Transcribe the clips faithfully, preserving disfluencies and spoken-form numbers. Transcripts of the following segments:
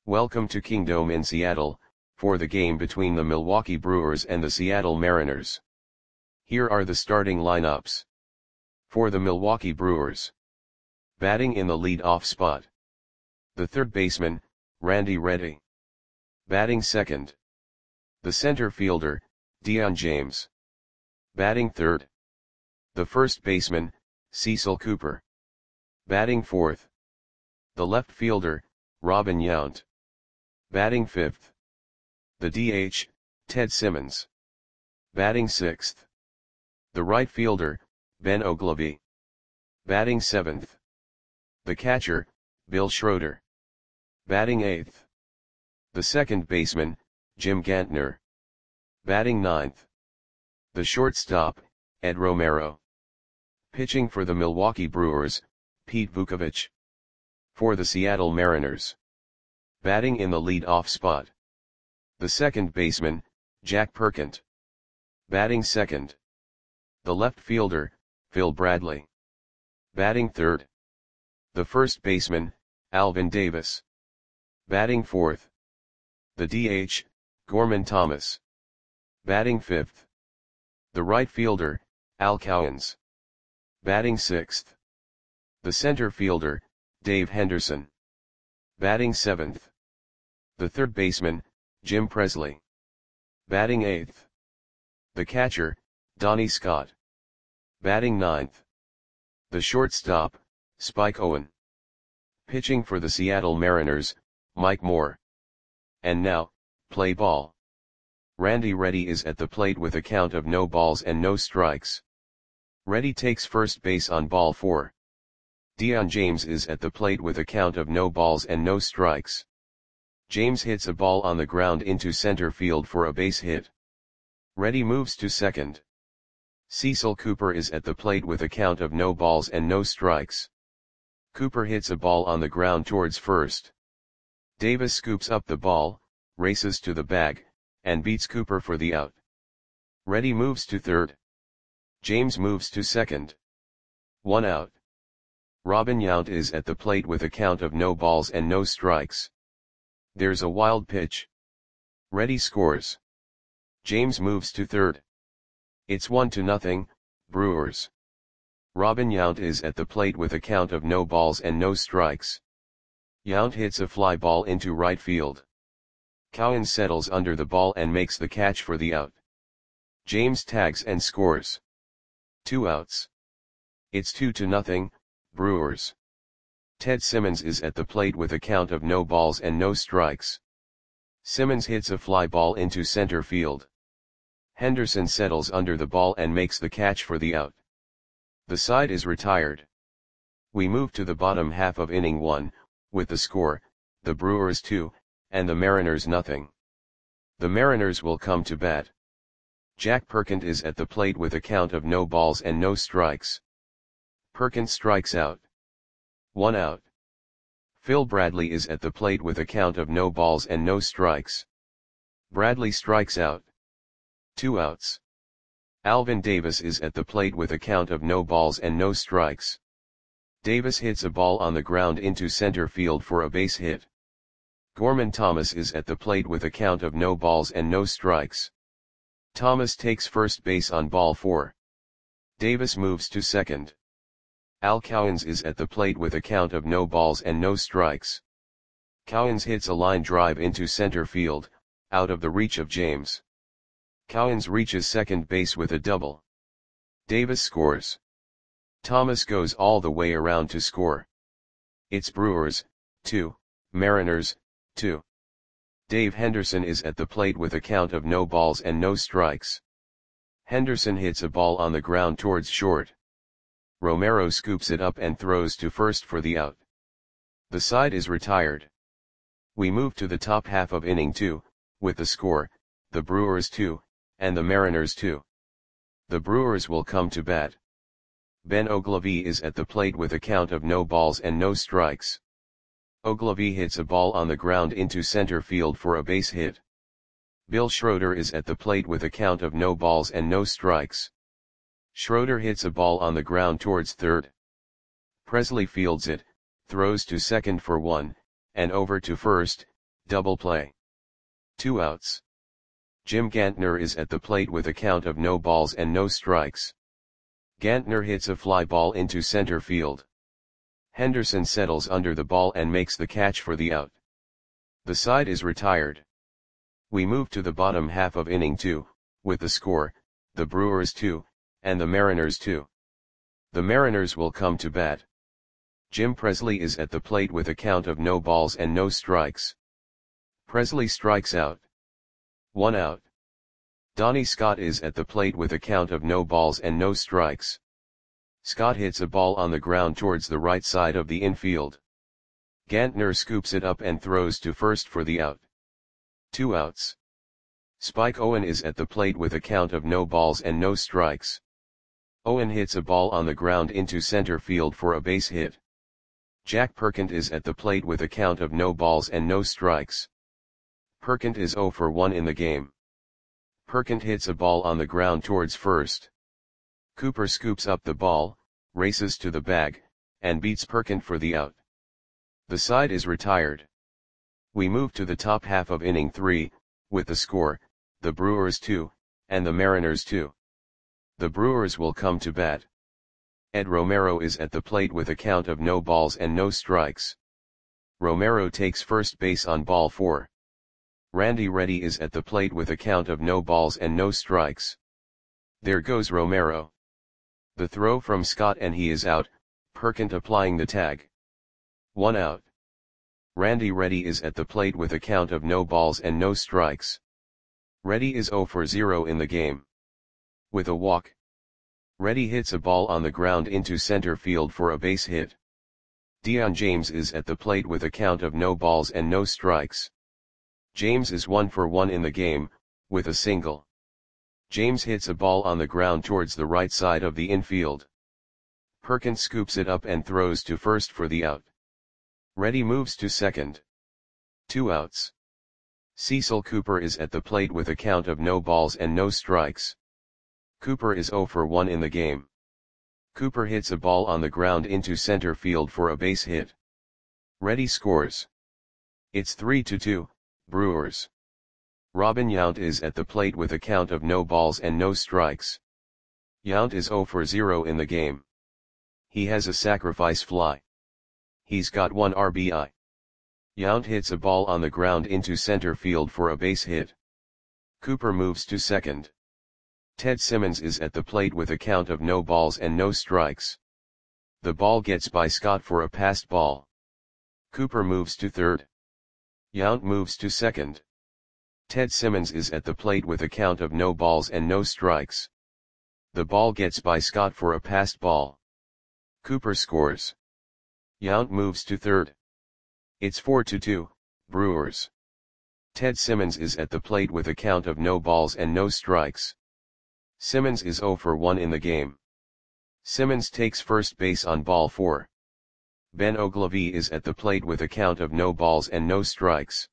Welcome to Kingdome in Seattle, for the game between the Milwaukee Brewers and the Seattle Mariners. Here are the starting lineups. For the Milwaukee Brewers. Batting in the lead-off spot. The third baseman, Randy Reddy. Batting second. The center fielder, Dion James. Batting third. The first baseman, Cecil Cooper. Batting fourth. The left fielder, Robin Yount. Batting fifth. The D H, Ted Simmons. Batting sixth. The right fielder, Ben Oglivie. Batting seventh. The catcher, Bill Schroeder. Batting eighth. The second baseman, Jim Gantner. Batting ninth. The shortstop, Ed Romero. Pitching for the Milwaukee Brewers, Pete Vukovich. For the Seattle Mariners. Batting in the lead-off spot. The second baseman, Jack Perkent. Batting second. The left fielder, Phil Bradley. Batting third. The first baseman, Alvin Davis. Batting fourth. The D H, Gorman Thomas. Batting fifth. The right fielder, Al Cowens. Batting sixth. The center fielder, Dave Henderson. Batting seventh. The third baseman, Jim Presley. Batting eighth. The catcher, Donnie Scott. Batting ninth. The shortstop, Spike Owen. Pitching for the Seattle Mariners, Mike Moore. And now, play ball. Randy Reddy is at the plate with a count of no balls and no strikes. Reddy takes first base on ball four. Dion James is at the plate with a count of no balls and no strikes. James hits a ball on the ground into center field for a base hit. Reddy moves to second. Cecil Cooper is at the plate with a count of no balls and no strikes. Cooper hits a ball on the ground towards first. Davis scoops up the ball, races to the bag, and beats Cooper for the out. Reddy moves to third. James moves to second. One out. Robin Yount is at the plate with a count of no balls and no strikes. There's a wild pitch. Reddy scores. James moves to third. It's one to nothing, Brewers. Robin Yount is at the plate with a count of no balls and no strikes. Yount hits a fly ball into right field. Cowens settles under the ball and makes the catch for the out. James tags and scores. Two outs. It's two to nothing, Brewers. Ted Simmons is at the plate with a count of no balls and no strikes. Simmons hits a fly ball into center field. Henderson settles under the ball and makes the catch for the out. The side is retired. We move to the bottom half of inning one, with the score, the Brewers two, and the Mariners nothing. The Mariners will come to bat. Jack Perkent is at the plate with a count of no balls and no strikes. Perkent strikes out. One out. Phil Bradley is at the plate with a count of no balls and no strikes. Bradley strikes out. Two outs. Alvin Davis is at the plate with a count of no balls and no strikes. Davis hits a ball on the ground into center field for a base hit. Gorman Thomas is at the plate with a count of no balls and no strikes. Thomas takes first base on ball four. Davis moves to second. Al Cowens is at the plate with a count of no balls and no strikes. Cowens hits a line drive into center field, out of the reach of James. Cowens reaches second base with a double. Davis scores. Thomas goes all the way around to score. It's Brewers, two, Mariners, two. Dave Henderson is at the plate with a count of no balls and no strikes. Henderson hits a ball on the ground towards short. Romero scoops it up and throws to first for the out. The side is retired. We move to the top half of inning two, with the score, the Brewers two, and the Mariners two. The Brewers will come to bat. Ben Oglivie is at the plate with a count of no balls and no strikes. Oglivie hits a ball on the ground into center field for a base hit. Bill Schroeder is at the plate with a count of no balls and no strikes. Schroeder hits a ball on the ground towards third. Presley fields it, throws to second for one, and over to first, Double play. Two outs. Jim Gantner is at the plate with a count of no balls and no strikes. Gantner hits a fly ball into center field. Henderson settles under the ball and makes the catch for the out. The side is retired. We move to the bottom half of inning two, with the score, the Brewers two, and the Mariners two. The Mariners will come to bat. Jim Presley is at the plate with a count of no balls and no strikes. Presley strikes out. One out. Donnie Scott is at the plate with a count of no balls and no strikes. Scott hits a ball on the ground towards the right side of the infield. Gantner scoops it up and throws to first for the out. Two outs. Spike Owen is at the plate with a count of no balls and no strikes. Owen hits a ball on the ground into center field for a base hit. Jack Perkins is at the plate with a count of no balls and no strikes. Perkins is oh for one in the game. Perkins hits a ball on the ground towards first. Cooper scoops up the ball, races to the bag, and beats Perkins for the out. The side is retired. We move to the top half of inning three, with the score, the Brewers two, and the Mariners two. The Brewers will come to bat. Ed Romero is at the plate with a count of no balls and no strikes. Romero takes first base on ball four. Randy Reddy is at the plate with a count of no balls and no strikes. There goes Romero. The throw from Scott and he is out, Perkins applying the tag. One out. Randy Reddy is at the plate with a count of no balls and no strikes. Reddy is oh for zero in the game. With a walk. Reddy hits a ball on the ground into center field for a base hit. Dion James is at the plate with a count of no balls and no strikes. James is one for one in the game, with a single. James hits a ball on the ground towards the right side of the infield. Perkins scoops it up and throws to first for the out. Reddy moves to second. Two outs. Cecil Cooper is at the plate with a count of no balls and no strikes. Cooper is oh for one in the game. Cooper hits a ball on the ground into center field for a base hit. Reddy scores. It's three to two, Brewers. Robin Yount is at the plate with a count of no balls and no strikes. Yount is oh for zero in the game. He has a sacrifice fly. He's got one R B I. Yount hits a ball on the ground into center field for a base hit. Cooper moves to second. Ted Simmons is at the plate with a count of no balls and no strikes. The ball gets by Scott for a passed ball. Cooper moves to third. Yount moves to second. Ted Simmons is at the plate with a count of no balls and no strikes. The ball gets by Scott for a passed ball. Cooper scores. Yount moves to third. It's four to two, Brewers. Ted Simmons is at the plate with a count of no balls and no strikes. Simmons is oh for one in the game. Simmons takes first base on ball four. Ben Ogilvie is at the plate with a count of no balls and no strikes.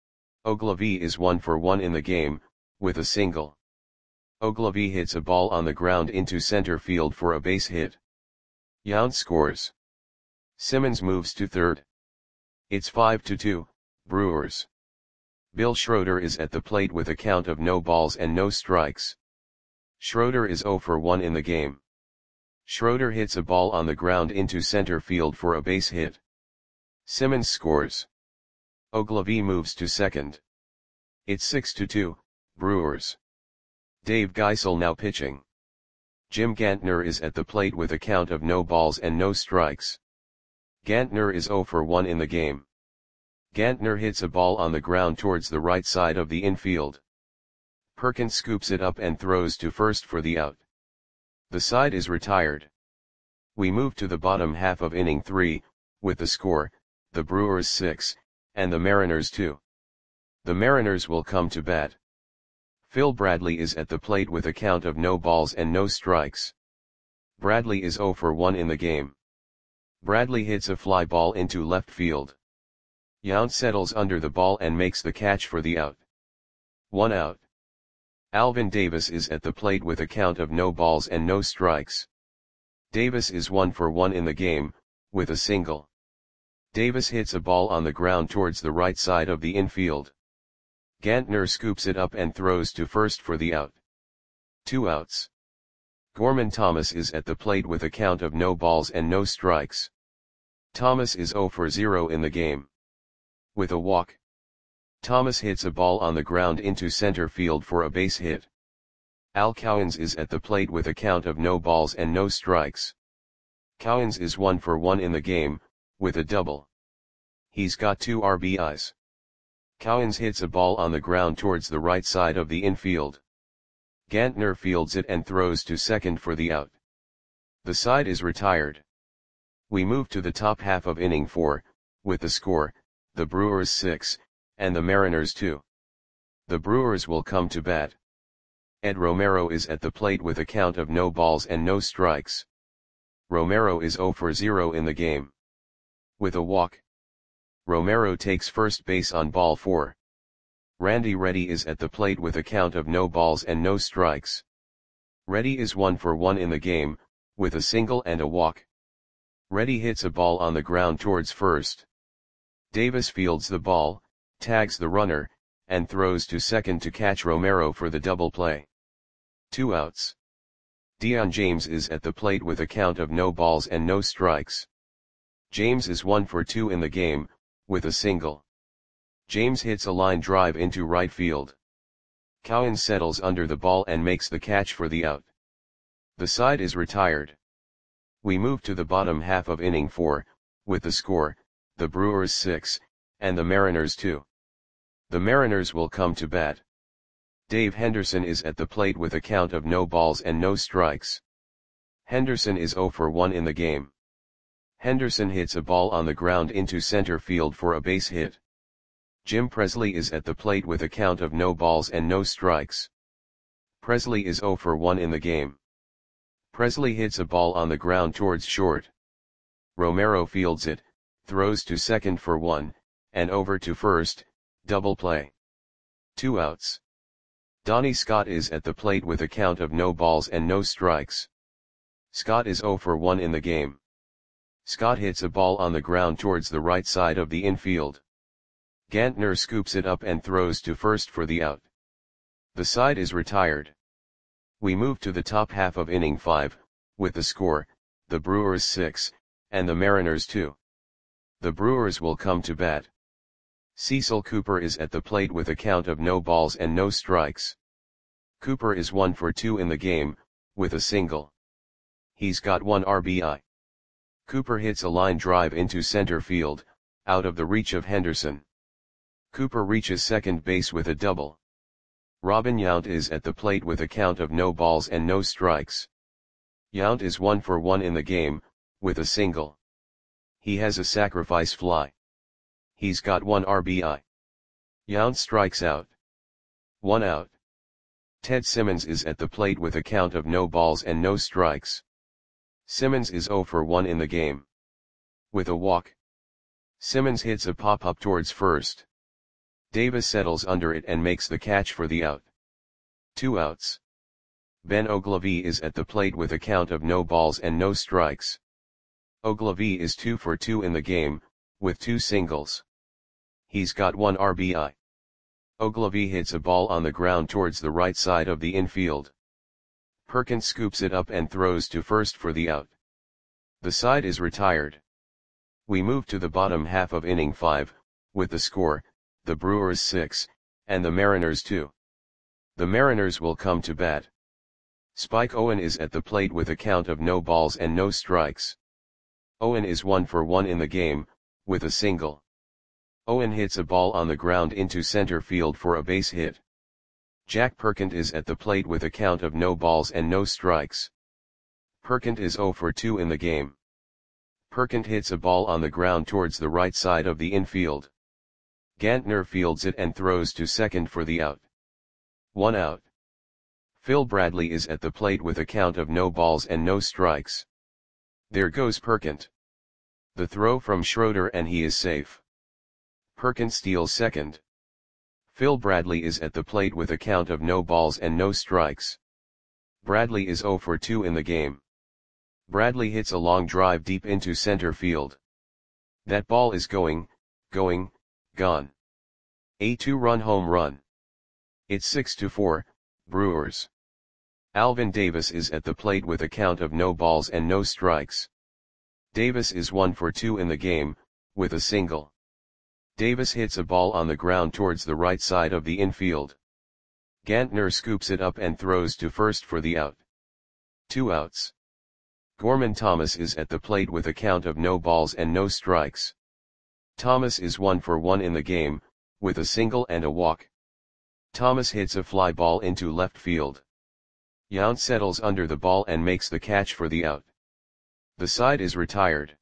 Ogilvie is one for one in the game, with a single. Ogilvie hits a ball on the ground into center field for a base hit. Yount scores. Simmons moves to third. It's five to two, Brewers. Bill Schroeder is at the plate with a count of no balls and no strikes. Schroeder is oh for one in the game. Schroeder hits a ball on the ground into center field for a base hit. Simmons scores. Ogilvie moves to second. It's six to two, Brewers. Dave Geisel now pitching. Jim Gantner is at the plate with a count of no balls and no strikes. Gantner is oh for one in the game. Gantner hits a ball on the ground towards the right side of the infield. Perkins scoops it up and throws to first for the out. The side is retired. We move to the bottom half of inning three, with the score, the Brewers six, and the Mariners two. The Mariners will come to bat. Phil Bradley is at the plate with a count of no balls and no strikes. Bradley is oh for one in the game. Bradley hits a fly ball into left field. Yount settles under the ball and makes the catch for the out. One out. Alvin Davis is at the plate with a count of no balls and no strikes. Davis is one for one in the game, with a single. Davis hits a ball on the ground towards the right side of the infield. Gantner scoops it up and throws to first for the out. Two outs. Gorman Thomas is at the plate with a count of no balls and no strikes. Thomas is zero for zero in the game. With a walk, Thomas hits a ball on the ground into center field for a base hit. Al Cowens is at the plate with a count of no balls and no strikes. Cowens is one for one in the game, with a double. He's got two R B Is. Cowens hits a ball on the ground towards the right side of the infield. Gantner fields it and throws to second for the out. The side is retired. We move to the top half of inning four, with the score, the Brewers six, and the Mariners two. The Brewers will come to bat. Ed Romero is at the plate with a count of no balls and no strikes. Romero is zero for zero in the game. With a walk, Romero takes first base on ball four. Randy Reddy is at the plate with a count of no balls and no strikes. Reddy is one for one in the game, with a single and a walk. Reddy hits a ball on the ground towards first. Davis fields the ball, tags the runner, and throws to second to catch Romero for the double play. Two outs. Dion James is at the plate with a count of no balls and no strikes. James is one for two in the game, with a single. James hits a line drive into right field. Cowens settles under the ball and makes the catch for the out. The side is retired. We move to the bottom half of inning four, with the score, the Brewers six, and the Mariners two. The Mariners will come to bat. Dave Henderson is at the plate with a count of no balls and no strikes. Henderson is zero for one in the game. Henderson hits a ball on the ground into center field for a base hit. Jim Presley is at the plate with a count of no balls and no strikes. Presley is zero for one in the game. Presley hits a ball on the ground towards short. Romero fields it, throws to second for one, and over to first, double play. Two outs. Donnie Scott is at the plate with a count of no balls and no strikes. Scott is zero for one in the game. Scott hits a ball on the ground towards the right side of the infield. Gantner scoops it up and throws to first for the out. The side is retired. We move to the top half of inning five, with the score, the Brewers six, and the Mariners two. The Brewers will come to bat. Cecil Cooper is at the plate with a count of no balls and no strikes. Cooper is one for two in the game, with a single. He's got one R B I. Cooper hits a line drive into center field, out of the reach of Henderson. Cooper reaches second base with a double. Robin Yount is at the plate with a count of no balls and no strikes. Yount is one for one in the game, with a single. He has a sacrifice fly. He's got one R B I. Yount strikes out. One out. Ted Simmons is at the plate with a count of no balls and no strikes. Simmons is zero for one in the game. With a walk, Simmons hits a pop-up towards first. Davis settles under it and makes the catch for the out. Two outs. Ben Ogilvie is at the plate with a count of no balls and no strikes. Ogilvie is two for two in the game, with two singles. He's got one R B I. Ogilvie hits a ball on the ground towards the right side of the infield. Perkins scoops it up and throws to first for the out. The side is retired. We move to the bottom half of inning five, with the score, the Brewers six, and the Mariners two. The Mariners will come to bat. Spike Owen is at the plate with a count of no balls and no strikes. Owen is one for one in the game, with a single. Owen hits a ball on the ground into center field for a base hit. Jack Perkins is at the plate with a count of no balls and no strikes. Perkins is zero for two in the game. Perkins hits a ball on the ground towards the right side of the infield. Gantner fields it and throws to second for the out. One out. Phil Bradley is at the plate with a count of no balls and no strikes. There goes Perkins. The throw from Schroeder and he is safe. Perkins steals second. Phil Bradley is at the plate with a count of no balls and no strikes. Bradley is zero for two in the game. Bradley hits a long drive deep into center field. That ball is going, going, gone. A two-run home run. It's six to four, Brewers. Alvin Davis is at the plate with a count of no balls and no strikes. Davis is one for two in the game, with a single. Davis hits a ball on the ground towards the right side of the infield. Gantner scoops it up and throws to first for the out. Two outs. Gorman Thomas is at the plate with a count of no balls and no strikes. Thomas is one for one in the game, with a single and a walk. Thomas hits a fly ball into left field. Yount settles under the ball and makes the catch for the out. The side is retired.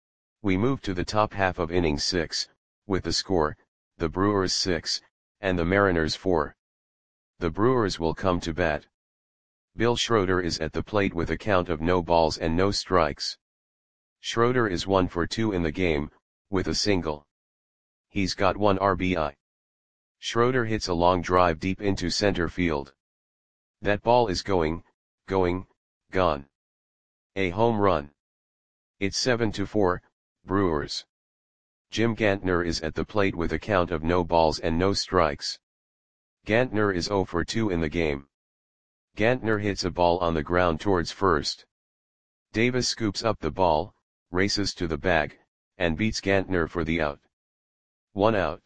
We move to the top half of inning six, with the score, the Brewers six, and the Mariners four. The Brewers will come to bat. Bill Schroeder is at the plate with a count of no balls and no strikes. Schroeder is one for two in the game, with a single. He's got one R B I. Schroeder hits a long drive deep into center field. That ball is going, going, gone. A home run. It's seven to four, Brewers. Jim Gantner is at the plate with a count of no balls and no strikes. Gantner is zero for two in the game. Gantner hits a ball on the ground towards first. Davis scoops up the ball, races to the bag, and beats Gantner for the out. One out.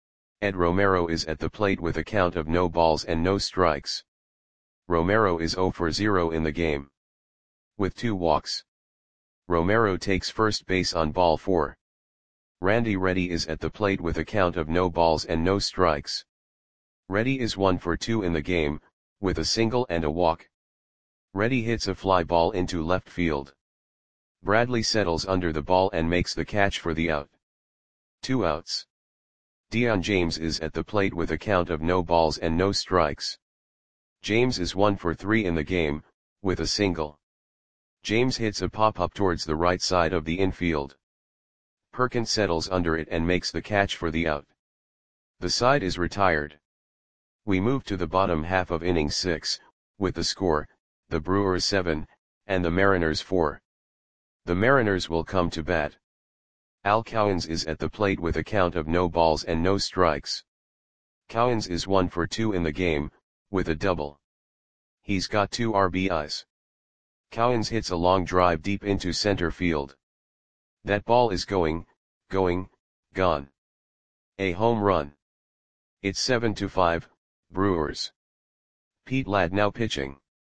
Ed Romero is at the plate with a count of no balls and no strikes. Romero is zero for zero in the game. With two walks. Romero takes first base on ball four. Randy Reddy is at the plate with a count of no balls and no strikes. Reddy is one for two in the game, with a single and a walk. Reddy hits a fly ball into left field. Bradley settles under the ball and makes the catch for the out. Two outs. Dion James is at the plate with a count of no balls and no strikes. James is one for three in the game, with a single. James hits a pop-up towards the right side of the infield. Perkins settles under it and makes the catch for the out. The side is retired. We move to the bottom half of inning six, with the score, the Brewers seven, and the Mariners four. The Mariners will come to bat. Al Cowens is at the plate with a count of no balls and no strikes. Cowens is one for two in the game, with a double. He's got two R B Is. Cowens hits a long drive deep into center field. That ball is going, going, gone. A home run. It's seven to five, Brewers. Pete Ladd now pitching.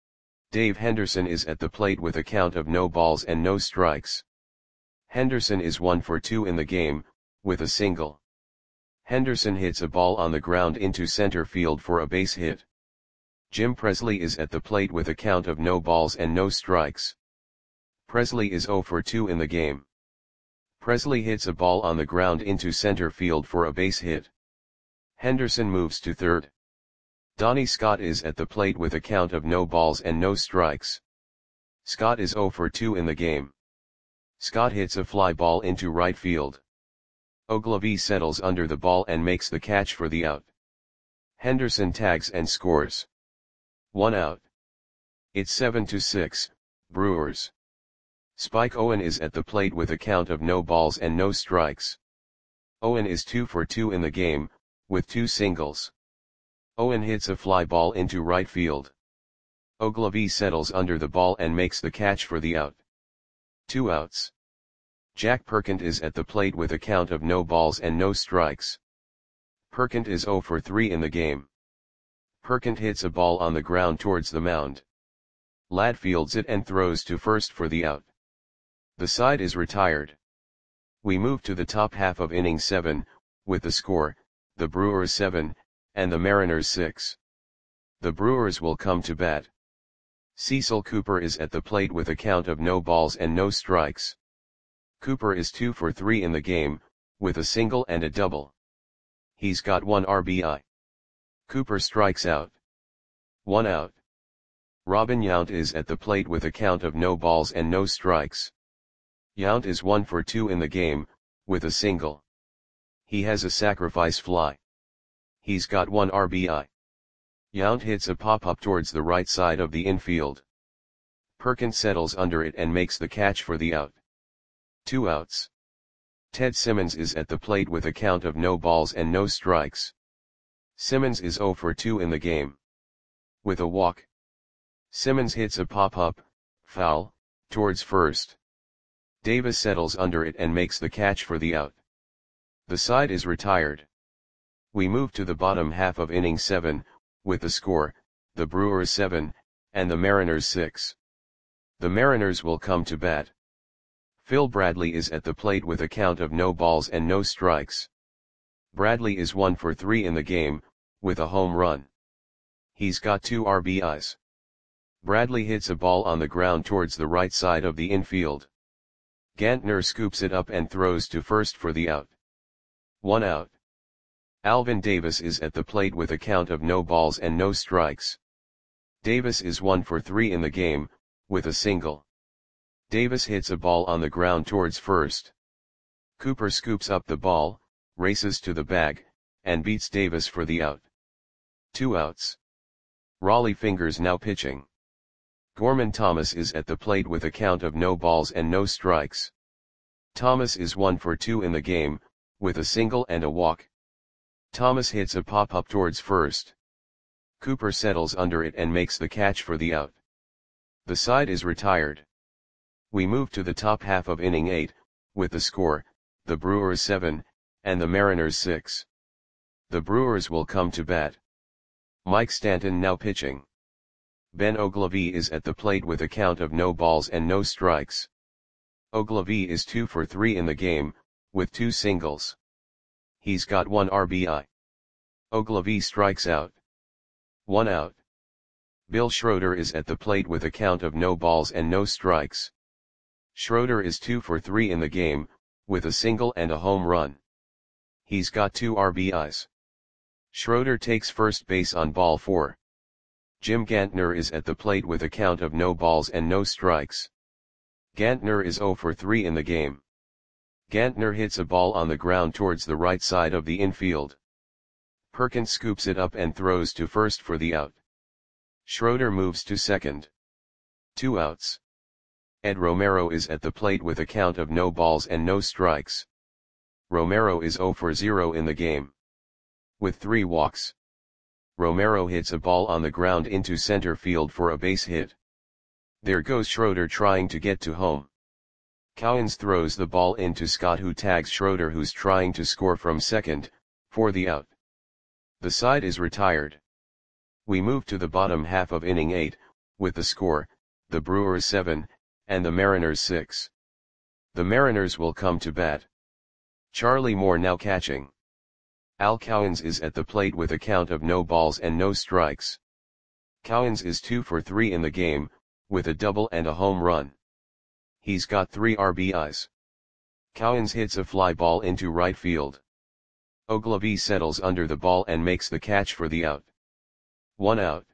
Dave Henderson is at the plate with a count of no balls and no strikes. Henderson is one for two in the game, with a single. Henderson hits a ball on the ground into center field for a base hit. Jim Presley is at the plate with a count of no balls and no strikes. Presley is zero for two in the game. Presley hits a ball on the ground into center field for a base hit. Henderson moves to third. Donnie Scott is at the plate with a count of no balls and no strikes. Scott is zero for two in the game. Scott hits a fly ball into right field. Ogilvie settles under the ball and makes the catch for the out. Henderson tags and scores. One out. It's seven to six, Brewers. Spike Owen is at the plate with a count of no balls and no strikes. Owen is two for two in the game, with two singles. Owen hits a fly ball into right field. Ogilvie settles under the ball and makes the catch for the out. Two outs. Jack Perkins is at the plate with a count of no balls and no strikes. Perkins is zero for three in the game. Perkins hits a ball on the ground towards the mound. Ladd fields it and throws to first for the out. The side is retired. We move to the top half of inning seven, with the score, the Brewers seven, and the Mariners six. The Brewers will come to bat. Cecil Cooper is at the plate with a count of no balls and no strikes. Cooper is two for three in the game, with a single and a double. He's got one R B I. Cooper strikes out. One out. Robin Yount is at the plate with a count of no balls and no strikes. Yount is one for two in the game, with a single. He has a sacrifice fly. He's got one R B I. Yount hits a pop-up towards the right side of the infield. Perkins settles under it and makes the catch for the out. Two outs. Ted Simmons is at the plate with a count of no balls and no strikes. Simmons is zero for two in the game. With a walk, Simmons hits a pop-up, foul, towards first. Davis settles under it and makes the catch for the out. The side is retired. We move to the bottom half of inning seven, with the score, the Brewers seven, and the Mariners six. The Mariners will come to bat. Phil Bradley is at the plate with a count of no balls and no strikes. Bradley is one for three in the game, with a home run. He's got two R B Is. Bradley hits a ball on the ground towards the right side of the infield. Gantner scoops it up and throws to first for the out. One out. Alvin Davis is at the plate with a count of no balls and no strikes. Davis is one for three in the game, with a single. Davis hits a ball on the ground towards first. Cooper scoops up the ball, races to the bag, and beats Davis for the out. Two outs. Rollie Fingers now pitching. Gorman Thomas is at the plate with a count of no balls and no strikes. Thomas is one for two in the game, with a single and a walk. Thomas hits a pop-up towards first. Cooper settles under it and makes the catch for the out. The side is retired. We move to the top half of inning eight, with the score, the Brewers seven, and the Mariners six. The Brewers will come to bat. Mike Stanton now pitching. Ben Oglivie is at the plate with a count of no balls and no strikes. Oglivie is two for three in the game, with two singles. He's got one R B I. Oglivie strikes out. One out. Bill Schroeder is at the plate with a count of no balls and no strikes. Schroeder is two for three in the game, with a single and a home run. He's got two R B Is. Schroeder takes first base on ball four. Jim Gantner is at the plate with a count of no balls and no strikes. Gantner is zero for three in the game. Gantner hits a ball on the ground towards the right side of the infield. Perkins scoops it up and throws to first for the out. Schroeder moves to second. Two outs. Ed Romero is at the plate with a count of no balls and no strikes. Romero is zero for zero in the game. With three walks. Romero hits a ball on the ground into center field for a base hit. There goes Schroeder trying to get to home. Cowens throws the ball into Scott, who tags Schroeder, who's trying to score from second, for the out. The side is retired. We move to the bottom half of inning eight, with the score, the Brewers seven, and the Mariners six. The Mariners will come to bat. Charlie Moore now catching. Al Cowens is at the plate with a count of no balls and no strikes. Cowens is two for three in the game, with a double and a home run. He's got three R B Is. Cowens hits a fly ball into right field. Oglivie settles under the ball and makes the catch for the out. One out.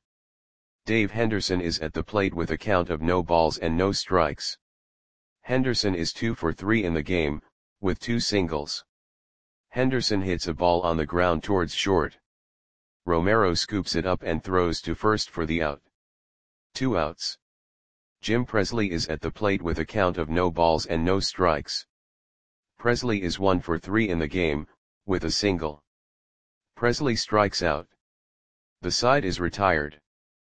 Dave Henderson is at the plate with a count of no balls and no strikes. Henderson is two for three in the game, with two singles. Henderson hits a ball on the ground towards short. Romero scoops it up and throws to first for the out. Two outs. Jim Presley is at the plate with a count of no balls and no strikes. Presley is one for three in the game, with a single. Presley strikes out. The side is retired.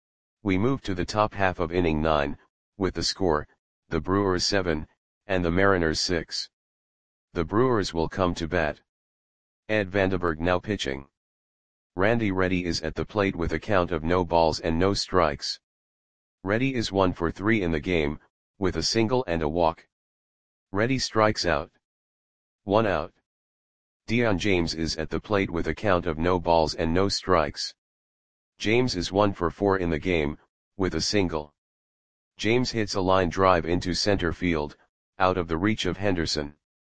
We move to the top half of inning nine, with the score, the Brewers seven, and the Mariners six. The Brewers will come to bat. Ed Vandenberg now pitching. Randy Reddy is at the plate with a count of no balls and no strikes. Reddy is one for three in the game, with a single and a walk. Reddy strikes out. One out. Dion James is at the plate with a count of no balls and no strikes. James is one for four in the game, with a single. James hits a line drive into center field, out of the reach of Henderson.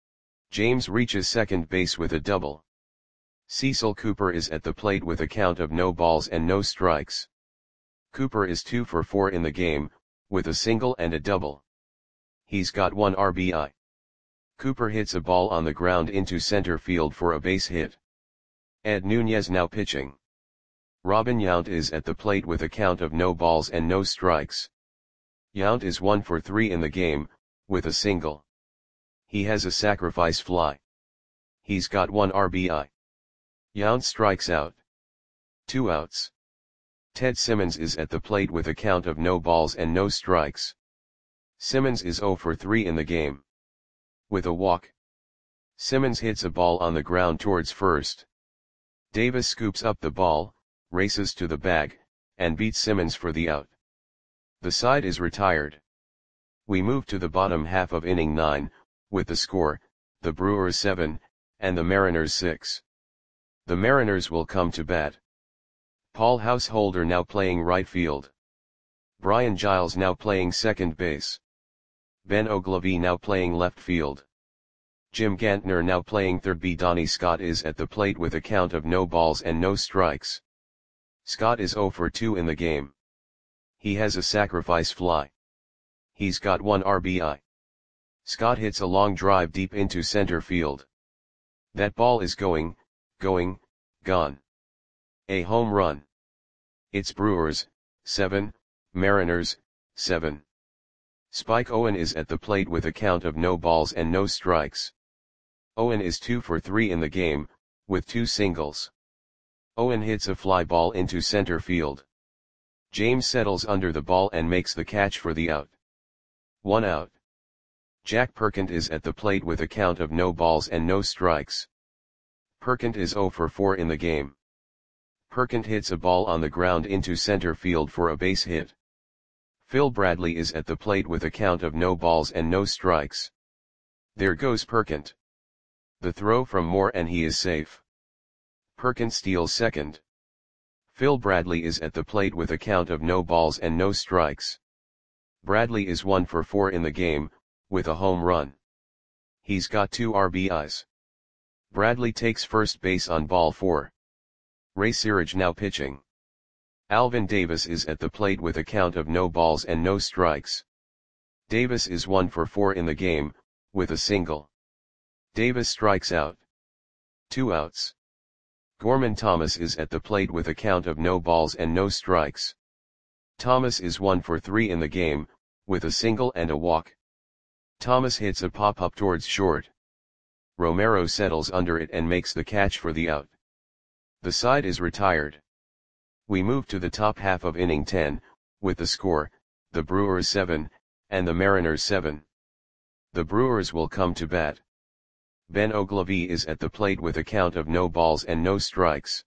James reaches second base with a double. Cecil Cooper is at the plate with a count of no balls and no strikes. Cooper is two for four in the game, with a single and a double. He's got one R B I. Cooper hits a ball on the ground into center field for a base hit. Ed Nunez now pitching. Robin Yount is at the plate with a count of no balls and no strikes. Yount is one for three in the game, with a single. He has a sacrifice fly. He's got one R B I. Yount strikes out. Two outs. Ted Simmons is at the plate with a count of no balls and no strikes. Simmons is zero for three in the game. With a walk. Simmons hits a ball on the ground towards first. Davis scoops up the ball, races to the bag, and beats Simmons for the out. The side is retired. We move to the bottom half of inning nine, with the score, the Brewers seven, and the Mariners six. The Mariners will come to bat. Paul Householder now playing right field. Brian Giles now playing second base. Ben Oglivie now playing left field. Jim Gantner now playing third. B. Donnie Scott is at the plate with a count of no balls and no strikes. Scott is zero for two in the game. He has a sacrifice fly. He's got one R B I. Scott hits a long drive deep into center field. That ball is going, going, gone. A home run. It's Brewers, seven, Mariners, seven. Spike Owen is at the plate with a count of no balls and no strikes. Owen is two for three in the game, with two singles. Owen hits a fly ball into center field. James settles under the ball and makes the catch for the out. One out. Jack Perkins is at the plate with a count of no balls and no strikes. Perkins is zero for four in the game. Perkins hits a ball on the ground into center field for a base hit. Phil Bradley is at the plate with a count of no balls and no strikes. There goes Perkins. The throw from Moore and he is safe. Perkins steals second. Phil Bradley is at the plate with a count of no balls and no strikes. Bradley is one for four in the game, with a home run. He's got two R B Is. Bradley takes first base on ball four. Ray Searage now pitching. Alvin Davis is at the plate with a count of no balls and no strikes. Davis is one for four in the game, with a single. Davis strikes out. Two outs. Gorman Thomas is at the plate with a count of no balls and no strikes. Thomas is one for three in the game, with a single and a walk. Thomas hits a pop-up towards short. Romero settles under it and makes the catch for the out. The side is retired. We move to the top half of inning ten, with the score, the Brewers seven, and the Mariners seven. The Brewers will come to bat. Ben Oglivie is at the plate with a count of no balls and no strikes.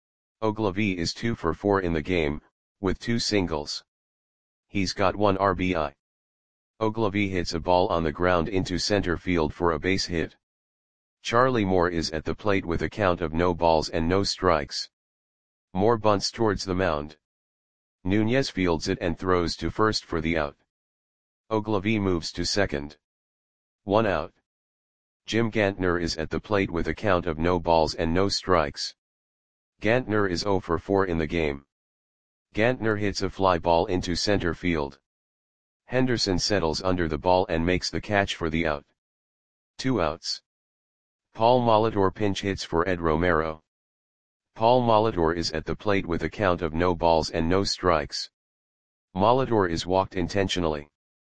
Oglivie is two for four in the game, with two singles. He's got one R B I. Oglivie hits a ball on the ground into center field for a base hit. Charlie Moore is at the plate with a count of no balls and no strikes. Moore bunts towards the mound. Nunez fields it and throws to first for the out. Oglivie moves to second. One out. Jim Gantner is at the plate with a count of no balls and no strikes. Gantner is zero for four in the game. Gantner hits a fly ball into center field. Henderson settles under the ball and makes the catch for the out. Two outs. Paul Molitor pinch hits for Ed Romero. Paul Molitor is at the plate with a count of no balls and no strikes. Molitor is walked intentionally.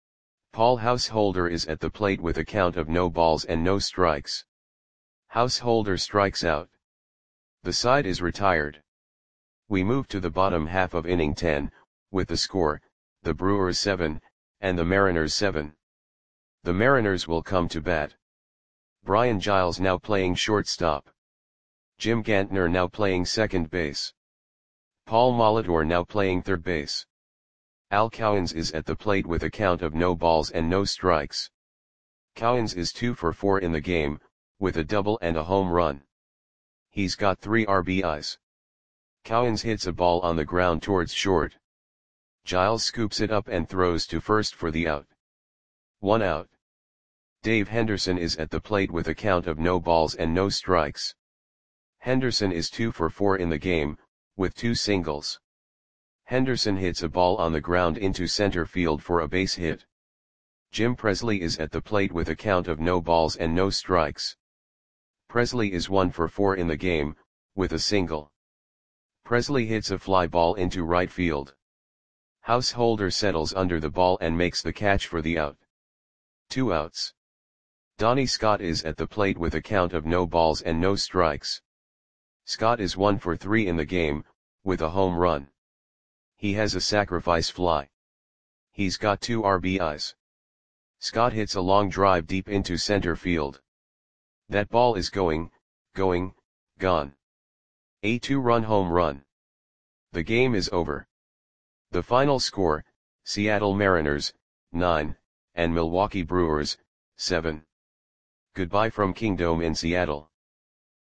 Paul Householder is at the plate with a count of no balls and no strikes. Householder strikes out. The side is retired. We move to the bottom half of inning ten, with the score, the Brewers seven, and the Mariners seven. The Mariners will come to bat. Brian Giles now playing shortstop. Jim Gantner now playing second base. Paul Molitor now playing third base. Al Cowens is at the plate with a count of no balls and no strikes. Cowens is two for four in the game, with a double and a home run. He's got three R B Is. Cowens hits a ball on the ground towards short. Giles scoops it up and throws to first for the out. One out. Dave Henderson is at the plate with a count of no balls and no strikes. Henderson is two for four in the game, with two singles. Henderson hits a ball on the ground into center field for a base hit. Jim Presley is at the plate with a count of no balls and no strikes. Presley is one for four in the game, with a single. Presley hits a fly ball into right field. Householder settles under the ball and makes the catch for the out. Two outs. Donnie Scott is at the plate with a count of no balls and no strikes. Scott is one for three in the game, with a home run. He has a sacrifice fly. He's got two R B Is. Scott hits a long drive deep into center field. That ball is going, going, gone. A two-run home run. The game is over. The final score, Seattle Mariners, nine, and Milwaukee Brewers, seven. Goodbye from Kingdome in Seattle.